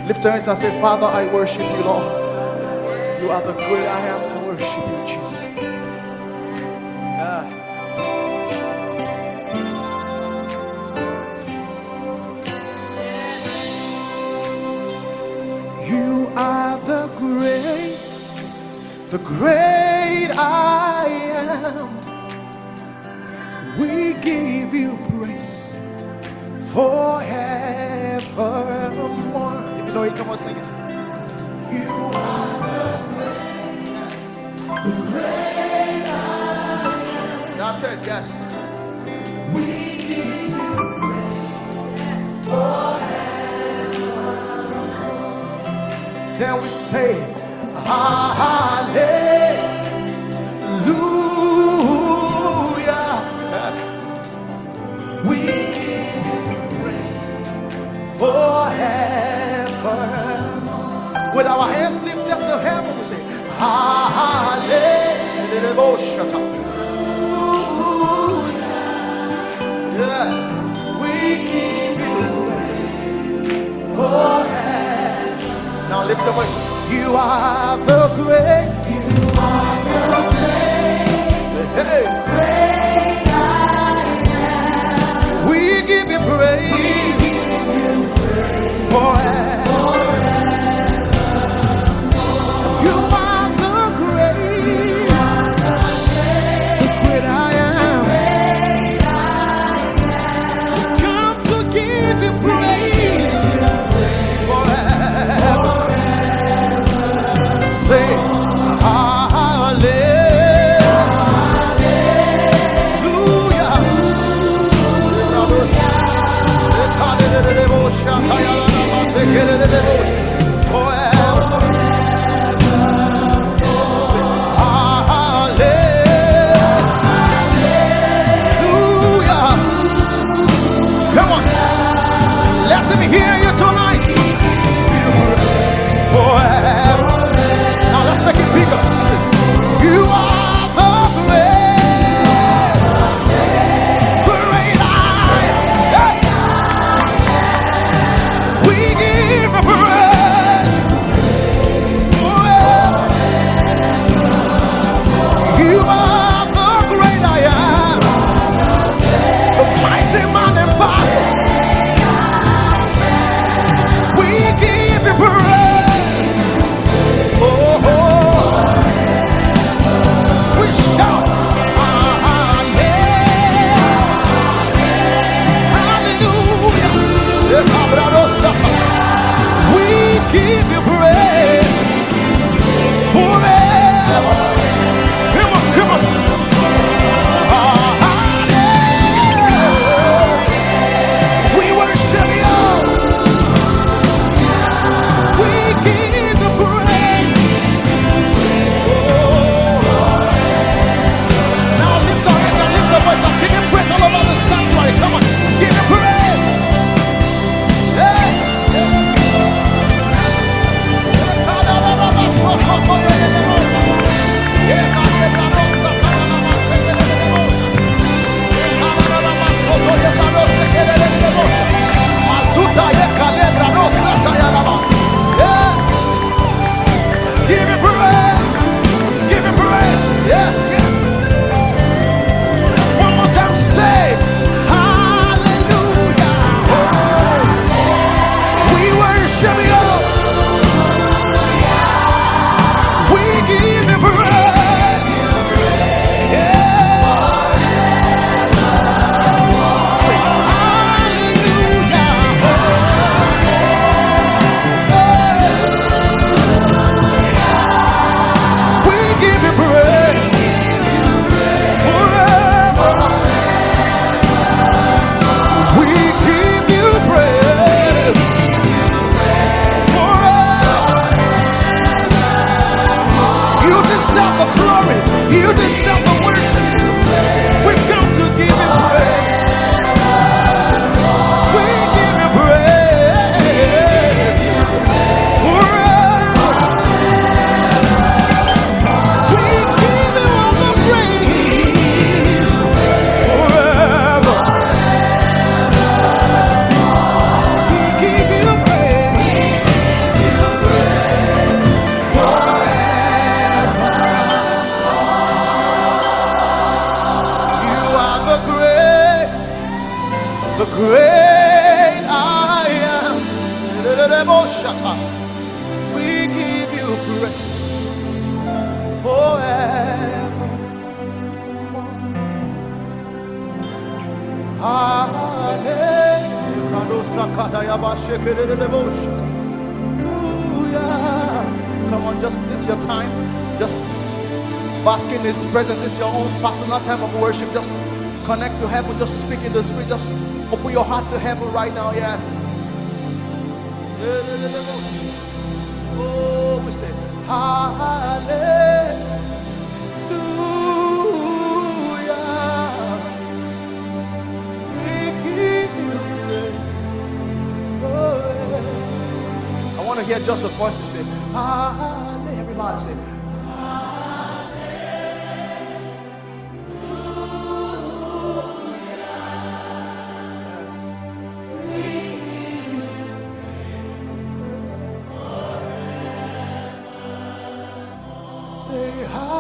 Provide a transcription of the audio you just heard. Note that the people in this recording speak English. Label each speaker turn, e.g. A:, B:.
A: Lift your hands and say, Father, I worship you, Lord. You are the great I am. I worship you, Jesus. You are the great I am. We give you praise forevermore. If you know it, come on, sing it. You are the great I am. That's it, yes. We give you praise forevermore. Then we say, hallelujah. Yes. We give you praise forever. With our hands lifted to heaven, we say, hallelujah. Yes. We give you praise forever. Now lift your voices. You are the great. You are the great. Great I am. We give you praise. Forever. You are the great. Great I am. We've come to give you praise. Forever. Say, come on, let him hear you tonight. Forever. Now let's make it bigger. You are the great, great I am. We give a praise forever. You are the great I am, the mighty man in battle. We give you praise. Oh, we shout, hallelujah. We give you praise forever. Come on, come on. We worship you. We give you praise. Now lift your hands and lift your voice and give him praise all over the sanctuary. Come on, give him praise. Hey. I am. We give you praise forever. Hallelujah. Come on, just this is your time. Just bask in His presence. This is your own personal time of worship. Just connect to heaven. Just speak in the Spirit. Just open your heart to heaven right now. Yes. Oh, we say hallelujah. We give you praise. Oh, yeah. I want to hear just the voice to say hallelujah. Everybody say say hallelujah.